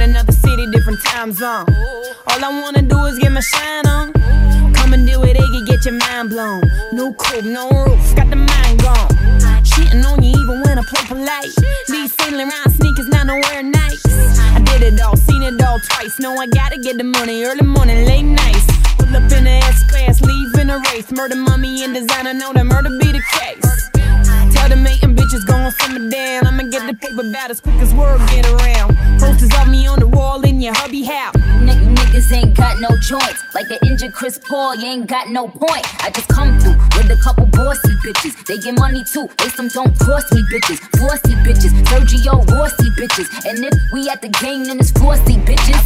another city, different time zone. All I wanna do is get my shine on. Come and do it, Iggy, get your mind blown. No coupe, no roof, got the mind gone. Cheating on you even when I play polite. These Saint Laurent sneakers, now nowhere nice. I did it all, seen it all twice. Know I gotta get the money, early morning, late nights. Pull up in the S-Class, leave in a race. Murder, mommy, and designer, know that murder be the case. Tell the mating bitches gon' simmer down. I'ma get the paper about as quick as word get around. Posters of me on the wall in your hubby house. Niggas ain't got no joints. Like the injured Chris Paul, you ain't got no point. I just come through with a couple bossy bitches. They get money too, they some don't cost me bitches. Flossy bitches, Sergio Rossi bitches. And if we at the game, then it's flossy bitches.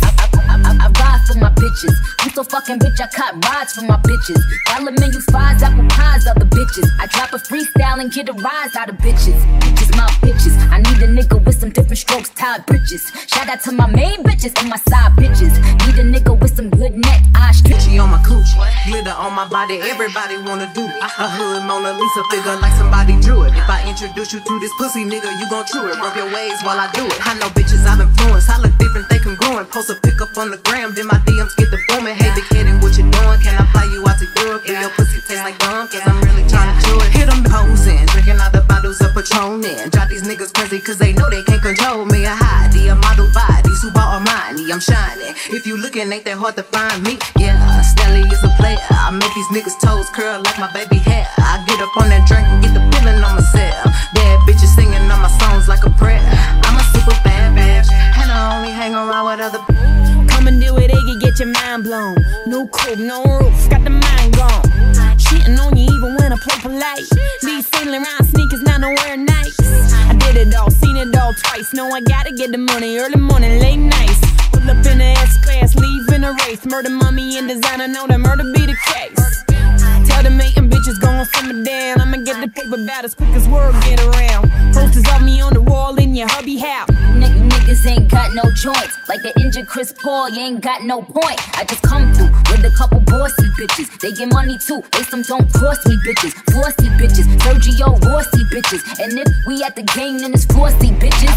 I ride for my bitches. I'm so fucking rich, I caught rides for my bitches. Dollar menu fives, apple pies, other bitches. I drop a freestyle and get a rise out of bitches. Bitches, my bitches. I need a nigga with some different strokes, tied bridges. Shout out to my main bitches and my side bitches. Need a nigga with some good neck, eye Gucci on my cooch, glitter on my body, everybody wanna do it. A hood Mona Lisa figure like somebody drew it. If I introduce you to this pussy nigga, you gon' chew it. Rub your ways while I do it. I know bitches I've influenced, I look different, they congruent. Post a pic up on the gram, then my DMs get the booming. Hey big headed, what you doing? Can I fly you out to Europe? Do your pussy taste like gum? Cause I'm really tryna chew it. Hit them hoes in, drinking out the bottles of Patron in. Drive these niggas crazy cause they know they can't control me. I hide the model body, Super Armani, I'm shining. If you looking, ain't that hard to find me. Yeah, Stanley is a player. I make these niggas toes curl like my baby hair. I get up on that drink and get the feeling on myself. Bad bitches singing on my songs like a prayer. I'm a super bad bitch, and I only hang around with other. Come and do it, Iggy, get your mind blown. No coupe, no roof, got the mind gone. Cheating on you even when I play polite. These Saint Laurent sneakers, now nowhere nice. I did it all, seen it all twice. Know I gotta get the money, early morning, late nights. Pull up in the S-Class, leave in a race. Murder, mommy, and designer, know that murder be the case. Tell the mating bitches gon' simmer down. I'ma get the paper about as quick as word get around. Posters of me on the wall in your hubby house. Niggas ain't got no joints. Like the injured Chris Paul, you ain't got no point. I just come through with a couple bossy bitches. They get money too, they some don't cost me bitches. Flossy bitches, Sergio Rossi bitches. And if we at the game, then it's flossy bitches.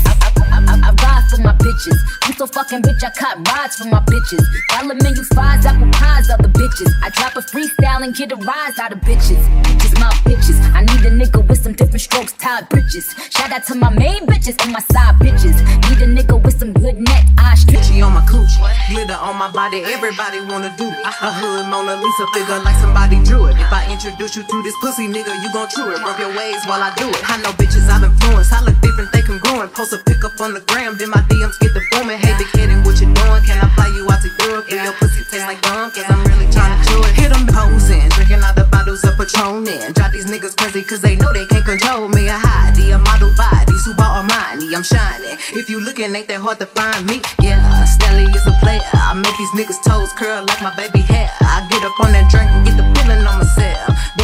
I ride for my bitches. I'm so fucking rich, I caught rides for my bitches. Dollar menu fives, apple pies, other bitches. I drop a freestyle and get a rise out of bitches. Bitches, my bitches. I need a nigga with some different strokes, tied bridges. Shout out to my main bitches and my side bitches. Need a nigga with some good neck, eye Gucci on my cooch, glitter on my body, everybody wanna do it. A hood Mona Lisa figure like somebody drew it. If I introduce you to this pussy nigga, you gon' chew it. Rub your ways while I do it. I know bitches I've influenced, I look different, they congruent. Post a pic up on the gram, then my DMs get the booming. Hey big headed, what you doing? Can I fly you out to Europe? Do your pussy taste like gum? Cause I'm really tryna chew it. Hit them hoes in, drinking out the bottles of Patron in. Drive these niggas crazy cause they know they can't control me. I hide the model body, Super Armani, I'm shining. If you looking, ain't that hard to find me. Yeah, Stanley is a player. I make these niggas toes curl like my baby hair. I get up on that drink and get the feeling on myself.